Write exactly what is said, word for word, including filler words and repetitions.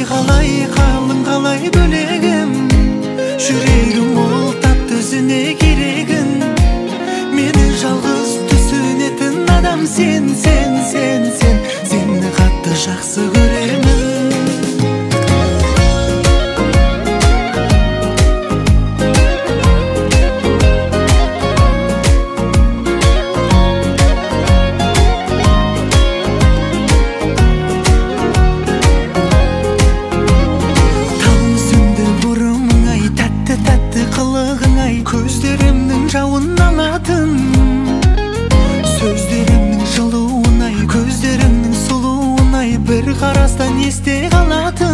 қалай қалың қалай бөлегім, жүрегім ол тапты өзіне керегін. Мені жалғыз түсінетін адам сен, сен, сен, сен. Сені қатты жақсы көремін. Көздерімнің жауын алатын, сөздерімнің жылуын ай, көздерімнің сұлуын ай, бір қарастан есте қалатын.